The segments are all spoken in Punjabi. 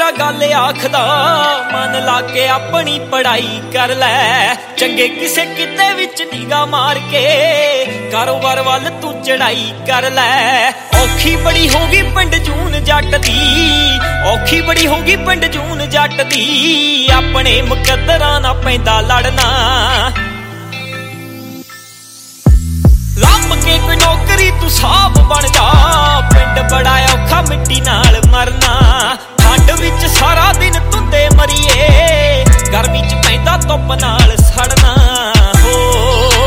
ਮੁੰਡਾ ਗੱਲ ਆਖਦਾ ਮਨ ਲਾ ਕੇ ਆਪਣੀ ਪੜ੍ਹਾਈ ਕਰ ਲੈ। ਚੰਗੇ ਕਿਸੇ ਕਿਤੇ ਵਿੱਚ ਨਿਗਾਹ ਮਾਰ ਕੇ ਕਾਰੋਬਾਰ ਵੱਲ ਤੂੰ ਚੜਾਈ ਕਰ ਲੈ। ਔਖੀ ਬੜੀ ਹੋ ਗਈ ਪਿੰਡ ਜੂਨ ਜੱਟ ਦੀ, ਔਖੀ ਬੜੀ ਹੋ ਗਈ ਪਿੰਡ ਜੂਨ ਜੱਟ ਦੀ। ਆਪਣੇ ਮੁਕੱਦਰਾਂ ਨਾਲ ਪੈਂਦਾ ਲੜਨਾ, ਲੱਭ ਕੇ ਕੋਈ ਨੌਕਰੀ ਤੂੰ ਸਾਹਬ ਬਣ ਜਾ। ਪਿੰਡ ਬੜਾ ਔਖਾ ਮਿੱਟੀ ਨਾਲ ਮਰਨਾ, ਠੰਡ ਵਿੱਚ ਸਾਰਾ ਦਿਨ ਧੁੰਦੇ ਮਰੀਏ, ਗਰਮੀ ਚ ਪੈਂਦਾ ਧੁੱਪ ਨਾਲ ਸੜਨਾ ਹੋ।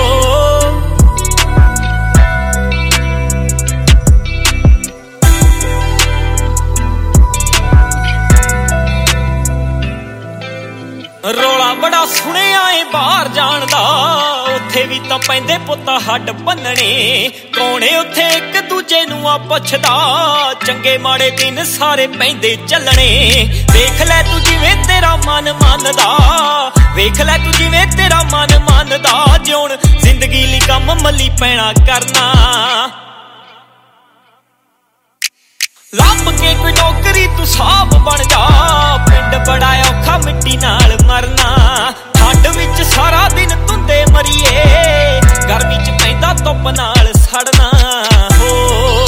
ਰੌਲਾ ਬੜਾ ਸੁਣਿਆ ਏ ਬਾਹਰ ਜਾਣ ਦਾ, ਉੱਥੇ ਵੀ ਤਾਂ ਪੈਂਦੇ ਪੁੱਤਾਂ ਹੱਡ ਭੰਨਣੇ। ਕੌਣ ਏ ਉੱਥੇ ਇੱਕ ਦੂਜੇ ਨੂੰ ਆ ਪੁੱਛਦਾ, ਚੰਗੇ ਮਾੜੇ ਦਿਨ ਸਾਰੇ ਪੈਂਦੇ ਚੱਲਣੇ। ਵੇਖ ਲੈ ਤੂੰ ਜਿਵੇਂ ਤੇਰਾ ਮਨ ਮੰਨਦਾ, ਵੇਖ ਲੈ ਤੂੰ ਜਿਵੇਂ ਤੇਰਾ ਮਨ ਮੰਨਦਾ। ਜਿਉਣ ਜ਼ਿੰਦਗੀ ਲਈ ਕੰਮ ਮੱਲੀ ਪੈਣਾ ਕਰਨਾ, ਲੱਭ ਕੇ ਕੋਈ ਨੌਕਰੀ ਤੂੰ ਸਾਹਬ ਬਣ ਜਾ। ਪਿੰਡ ਬੜਾ ਔਖਾ ਮਿੱਟੀ ਨਾਲ ਮਰਨਾ, ਠੰਡ ਵਿੱਚ ਸਾਰਾ ਦਿਨ ਧੁੰਦੇ ਮਰੀਏ, ਗਰਮੀ ਚ ਪੈਂਦਾ ਧੁੱਪ ਨਾਲ ਸੜਨਾ ਹੋ।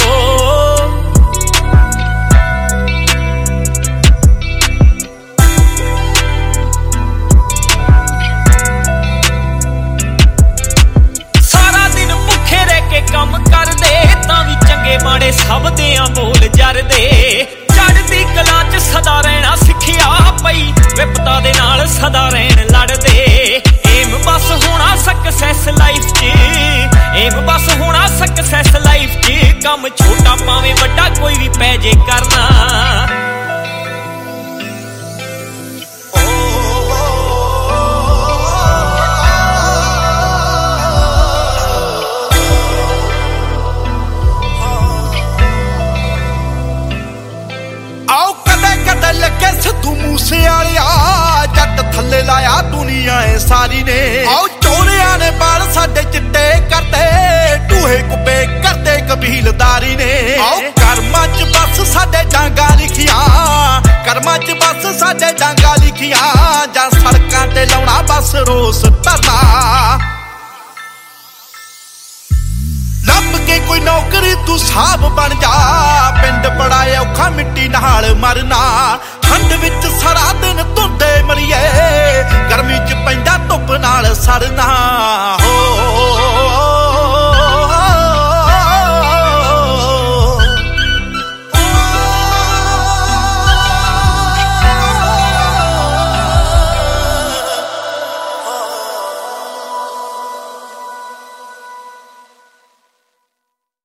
ਸਾਰਾ ਦਿਨ ਭੁੱਖੇ ਰਹਿ ਕੇ ਕੰਮ ਕਰਦੇ, ਤਾਂ ਵੀ ਚੰਗੇ ਮਾੜੇ ਸਭ ਦਿਆਂ ਬੋਲ ਜਰਦੇ। ਚੜ੍ਹਦੀ ਕਲਾ ਚ ਸਦਾ ਰਹਿਣਾ ਸਿੱਖਿਆ ਪਈ, ਵਿਪਤਾ ਦੇ ਨਾਲ ਸਦਾ ਰਹਿਣ ਲੜਦੇ। ਏਮ ਬਸ ਹੋਣਾ ਸਕਸੈਸ ਲਾਈਫ ਚ, ਏਮ ਬਸ ਹੋਣਾ ਸਕਸੈਸ ਲਾਈਫ ਚ। ਕੰਮ ਛੋਟਾ ਭਾਵੇਂ ਵੱਡਾ ਕੋਈ ਵੀ ਪੈ ਜੇ ਕਰਨਾ। ਲੱਗੇ ਸਿੱਧੂ ਮੂਸੇ ਵਾਲਿਆ, ਜੱਟ ਥੱਲੇ ਲਾਇਆ ਦੁਨੀਆ ਏ ਸਾਰੀ ਨੇ। ਆਓ ਚੋਰਿਆਂ ਨੇ ਬਾਲ ਸਾਡੇ ਚਿੱਟੇ ਕਰਦੇ, ਟੂਹੇ ਕੁੱਬੇ ਕਰਦੇ ਕਬੀਲਦਾਰੀ ਨੇ। ਆਓ ਕਰਮਾਂ ਚ ਬਸ ਸਾਡੇ ਡਾਂਗਾ ਲਿਖੀਆਂ, ਕਰਮਾਂ ਚ ਬਸ ਸਾਡੇ ਡਾਂਗਾ ਲਿਖੀਆਂ। ਜਾਂ ਸੜਕਾਂ ਤੇ ਲਾਉਣਾ ਬਸ ਰੋਸ ਧਰਨਾ, ਲੱਭ ਕੇ ਕੋਈ ਨੌਕਰੀ ਤੂੰ ਸਾਹਬ ਬਣ ਜਾ। ਪਿੰਡ ਬੜਾ ਔਖਾ ਮਿੱਟੀ ਨਾਲ ਮਰਨਾ, ਠੰਡ ਵਿੱਚ ਸਾਰਾ ਦਿਨ